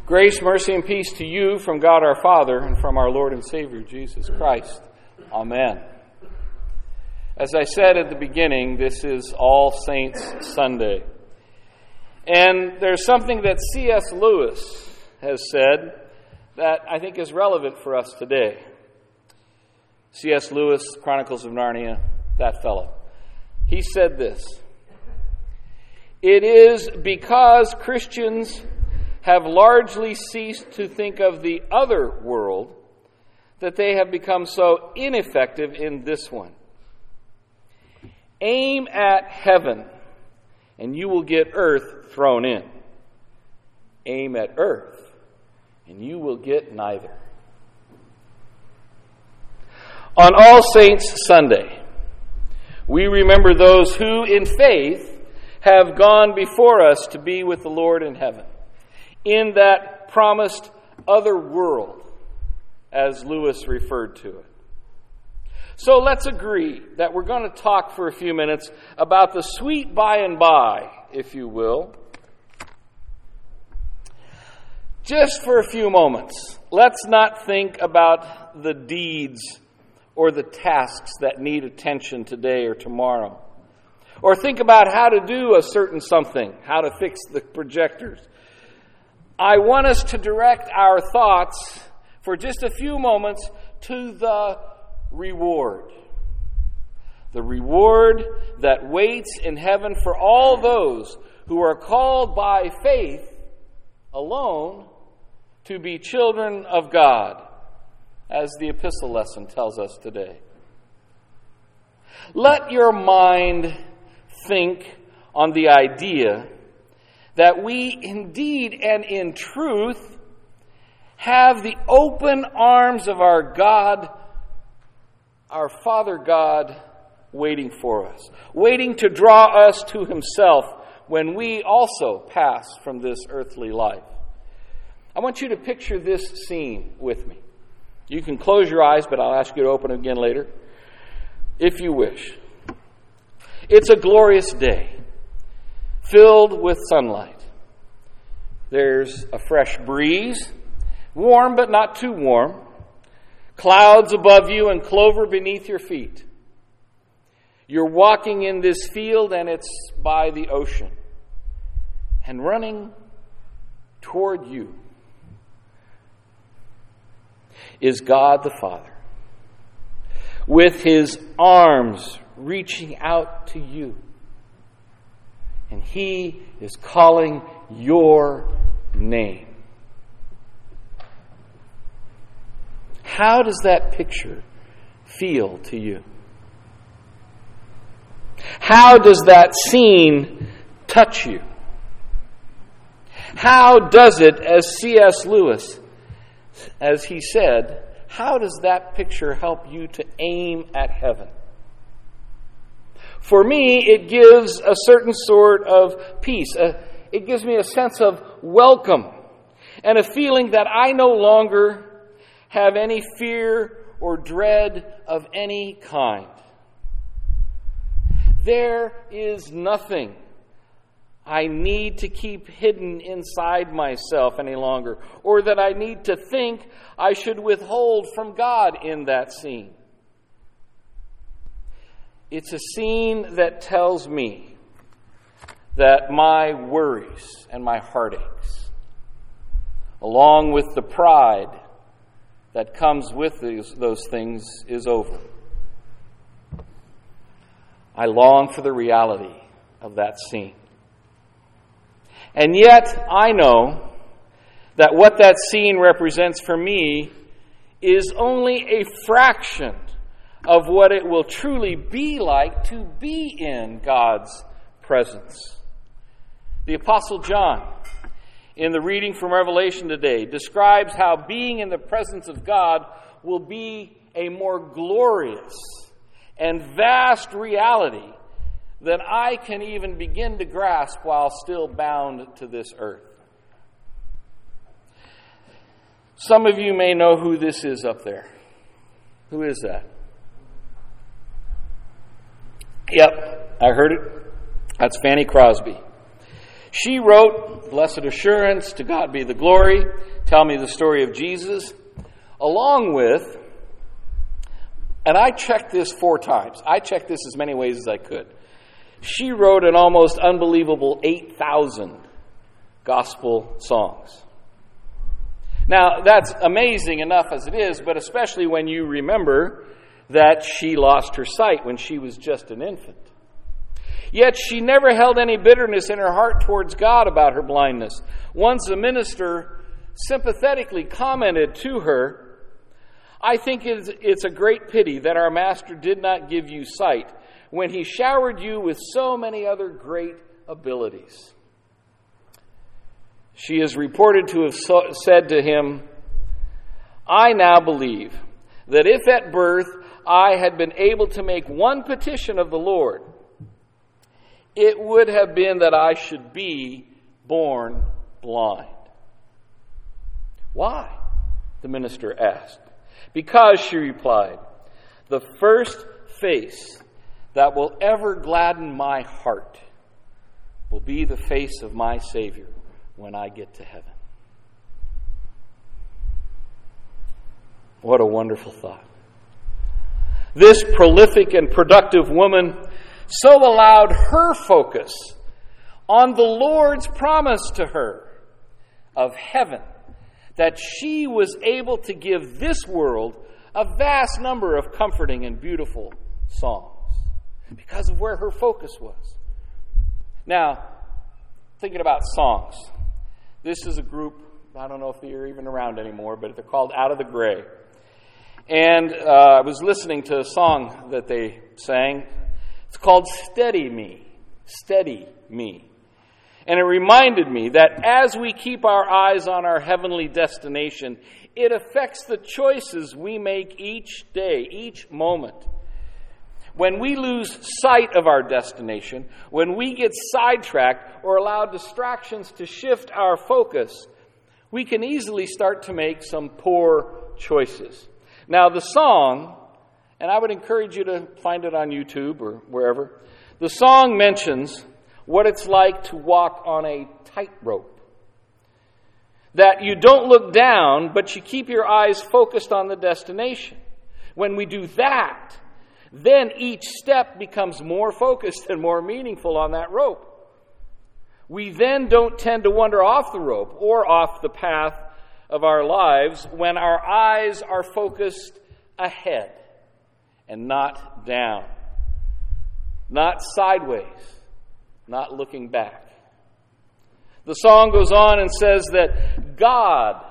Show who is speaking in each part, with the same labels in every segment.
Speaker 1: Grace, mercy, and peace to you from God our Father and from our Lord and Savior, Jesus Christ. Amen. As I said at the beginning, this is All Saints Sunday. And there's something that C.S. Lewis has said that I think is relevant for us today. C.S. Lewis, Chronicles of Narnia, that fellow. He said this: "It is because Christians have largely ceased to think of the other world that they have become so ineffective in this one. Aim at heaven, and you will get earth thrown in. Aim at earth, and you will get neither." On All Saints Sunday, we remember those who, in faith, have gone before us to be with the Lord in heaven, in that promised other world, as Lewis referred to it. So let's agree that we're going to talk for a few minutes about the sweet by and by, if you will. Just for a few moments, let's not think about the deeds or the tasks that need attention today or tomorrow, or think about how to do a certain something, how to fix the projectors. I want us to direct our thoughts for just a few moments to the reward. The reward that waits in heaven for all those who are called by faith alone to be children of God, as the epistle lesson tells us today. Let your mind think on the idea that we indeed and in truth have the open arms of our God, our Father God, waiting for us, waiting to draw us to Himself when we also pass from this earthly life. I want you to picture this scene with me. You can close your eyes, but I'll ask you to open them again later, if you wish. It's a glorious day, filled with sunlight. There's a fresh breeze, warm but not too warm, clouds above you and clover beneath your feet. You're walking in this field and it's by the ocean. And running toward you is God the Father, with His arms reaching out to you. And He is calling your name. How does that picture feel to you? How does that scene touch you? How does it, as C.S. Lewis, as he said, how does that picture help you to aim at heaven? For me, it gives a certain sort of peace. It gives me a sense of welcome and a feeling that I no longer have any fear or dread of any kind. There is nothing I need to keep hidden inside myself any longer, or that I need to think I should withhold from God in that scene. It's a scene that tells me that my worries and my heartaches, along with the pride that comes with those things, is over. I long for the reality of that scene. And yet, I know that what that scene represents for me is only a fraction of what it will truly be like to be in God's presence. The Apostle John, in the reading from Revelation today, describes how being in the presence of God will be a more glorious and vast reality than I can even begin to grasp while still bound to this earth. Some of you may know who this is up there. Who is that? Yep, I heard it. That's Fanny Crosby. She wrote, Blessed Assurance, to God be the glory, tell me the story of Jesus, along with, and I checked this 4 times. I checked this as many ways as I could. She wrote an almost unbelievable 8,000 gospel songs. Now, that's amazing enough as it is, but especially when you remember that she lost her sight when she was just an infant. Yet she never held any bitterness in her heart towards God about her blindness. Once a minister sympathetically commented to her, I think it's a great pity that our Master did not give you sight when he showered you with so many other great abilities. She is reported to have said to him, I now believe that if at birth I had been able to make one petition of the Lord, it would have been that I should be born blind. Why? The minister asked. Because, she replied, the first face that will ever gladden my heart will be the face of my Savior when I get to heaven. What a wonderful thought. This prolific and productive woman so allowed her focus on the Lord's promise to her of heaven that she was able to give this world a vast number of comforting and beautiful songs because of where her focus was. Now, thinking about songs, this is a group, I don't know if they're even around anymore, but they're called Out of the Gray. And I was listening to a song that they sang. It's called Steady Me. Steady Me. And it reminded me that as we keep our eyes on our heavenly destination, it affects the choices we make each day, each moment. When we lose sight of our destination, when we get sidetracked or allow distractions to shift our focus, we can easily start to make some poor choices. Now, the song, and I would encourage you to find it on YouTube or wherever, the song mentions what it's like to walk on a tightrope. That you don't look down, but you keep your eyes focused on the destination. When we do that, then each step becomes more focused and more meaningful on that rope. We then don't tend to wander off the rope or off the path of our lives when our eyes are focused ahead and not down, not sideways, not looking back. The song goes on and says that God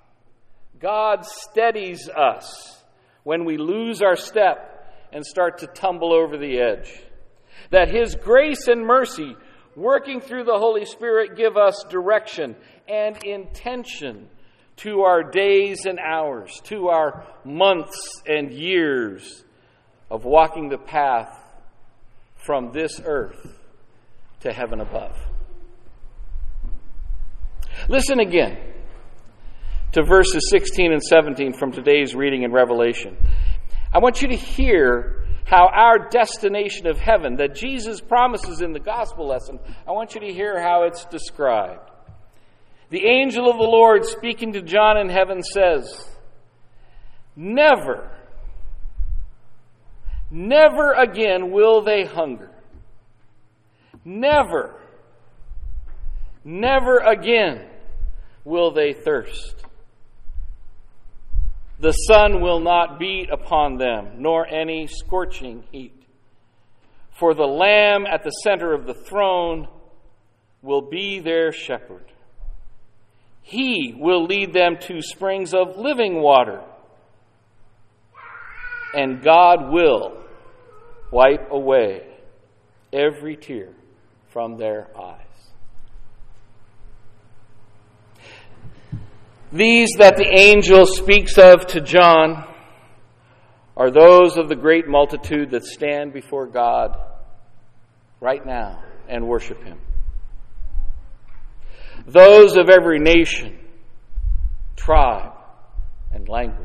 Speaker 1: steadies us when we lose our step and start to tumble over the edge. That His grace and mercy, working through the Holy Spirit, give us direction and intention to our days and hours, to our months and years of walking the path from this earth to heaven above. Listen again to verses 16 and 17 from today's reading in Revelation. I want you to hear how our destination of heaven that Jesus promises in the gospel lesson, I want you to hear how it's described. The angel of the Lord speaking to John in heaven says, Never again will they hunger. Never again will they thirst. The sun will not beat upon them, nor any scorching heat. For the Lamb at the center of the throne will be their shepherd. He will lead them to springs of living water. And God will wipe away every tear from their eyes. These that the angel speaks of to John are those of the great multitude that stand before God right now and worship Him. Those of every nation, tribe, and language.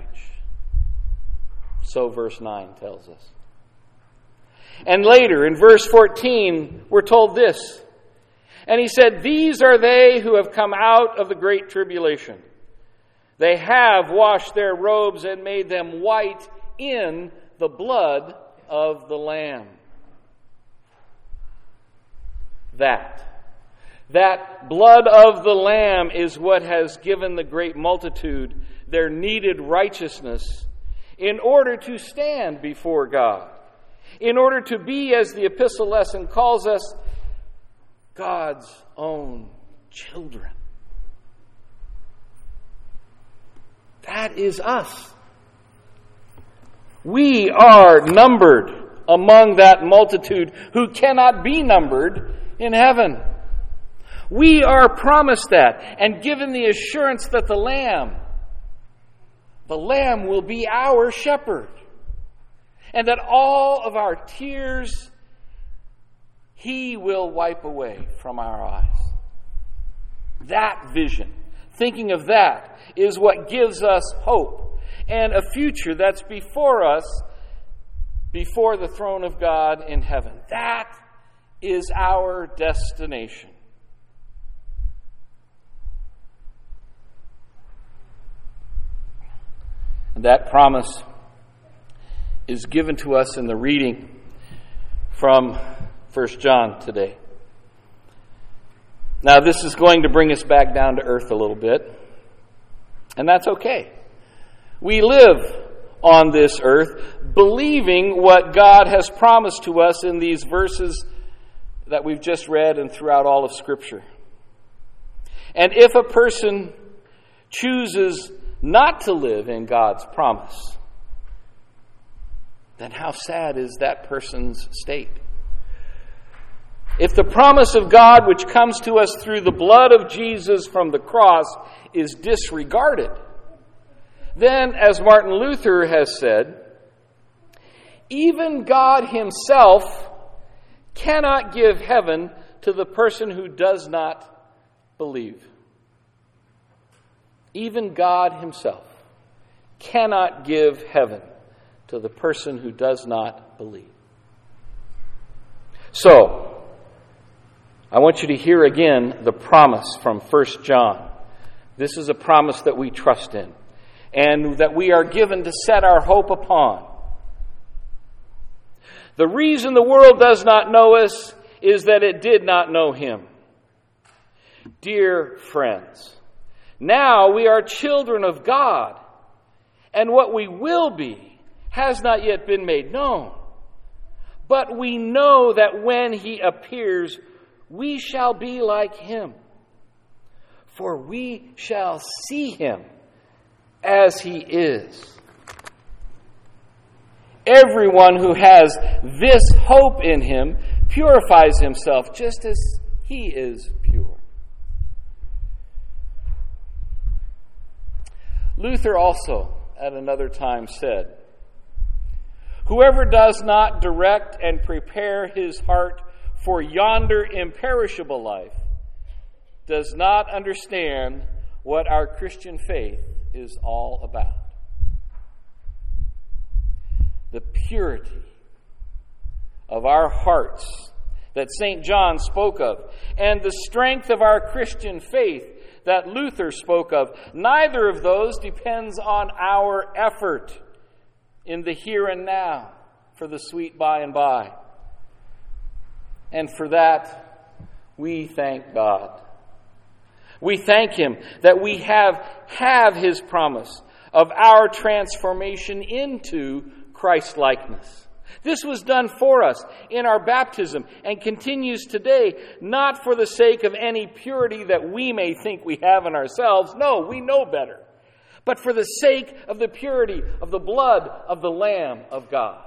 Speaker 1: So verse 9 tells us. And later in verse 14, we're told this. And he said, "These are they who have come out of the great tribulation. They have washed their robes and made them white in the blood of the Lamb." That blood of the Lamb is what has given the great multitude their needed righteousness in order to stand before God, in order to be, as the epistle lesson calls us, God's own children. That is us. We are numbered among that multitude who cannot be numbered in heaven. We are promised that and given the assurance that the Lamb will be our shepherd, and that all of our tears He will wipe away from our eyes. That vision, thinking of that, is what gives us hope and a future that's before us, before the throne of God in heaven. That is our destination. And that promise is given to us in the reading from 1 John today. Now, this is going to bring us back down to earth a little bit, and that's okay. We live on this earth believing what God has promised to us in these verses that we've just read and throughout all of Scripture. And if a person chooses not to live in God's promise, then how sad is that person's state? If the promise of God, which comes to us through the blood of Jesus from the cross, is disregarded, then, as Martin Luther has said, even God Himself cannot give heaven to the person who does not believe. Even God Himself cannot give heaven to the person who does not believe. So, I want you to hear again the promise from 1 John. This is a promise that we trust in and that we are given to set our hope upon. The reason the world does not know us is that it did not know Him. Dear friends, now we are children of God, and what we will be has not yet been made known. But we know that when He appears, we shall be like Him, for we shall see Him as He is. Everyone who has this hope in Him purifies himself just as He is pure. Luther also, at another time, said, "Whoever does not direct and prepare his heart for yonder imperishable life does not understand what our Christian faith is all about." The purity of our hearts that St. John spoke of, and the strength of our Christian faith that Luther spoke of, neither of those depends on our effort in the here and now for the sweet by and by. And for that, we thank God. We thank Him that we have His promise of our transformation into Christ-likeness. This was done for us in our baptism and continues today, not for the sake of any purity that we may think we have in ourselves. No, we know better. But for the sake of the purity of the blood of the Lamb of God.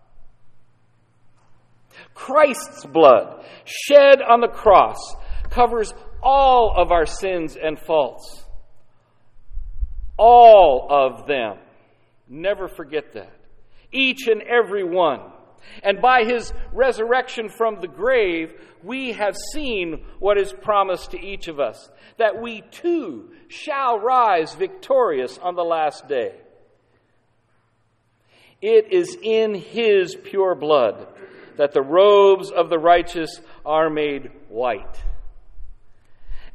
Speaker 1: Christ's blood, shed on the cross, covers all of our sins and faults. All of them. Never forget that. Each and every one. And by His resurrection from the grave, we have seen what is promised to each of us, that we too shall rise victorious on the last day. It is in His pure blood that the robes of the righteous are made white.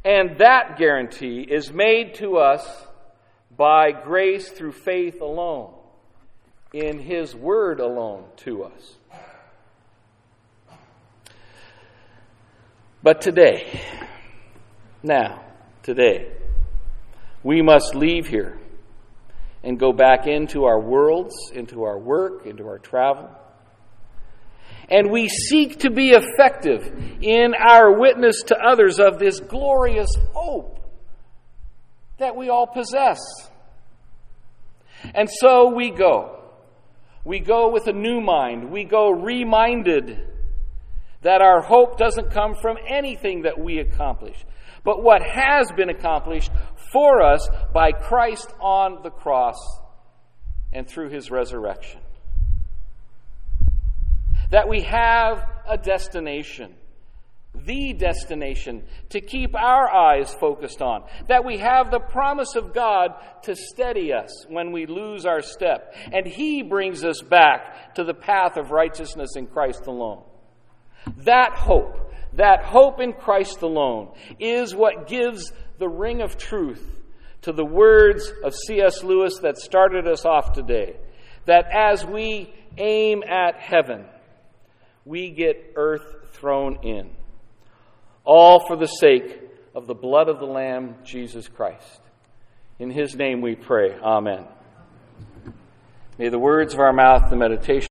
Speaker 1: And that guarantee is made to us by grace through faith alone, in His Word alone to us. But today, we must leave here and go back into our worlds, into our work, into our travel. And we seek to be effective in our witness to others of this glorious hope that we all possess. And so we go. We go with a new mind. We go reminded that our hope doesn't come from anything that we accomplish, but what has been accomplished for us by Christ on the cross and through His resurrection. That we have a destination, the destination to keep our eyes focused on. That we have the promise of God to steady us when we lose our step. And He brings us back to the path of righteousness in Christ alone. That hope in Christ alone, is what gives the ring of truth to the words of C.S. Lewis that started us off today. That as we aim at heaven, we get earth thrown in. All for the sake of the blood of the Lamb, Jesus Christ. In His name we pray. Amen. May the words of our mouth, the meditation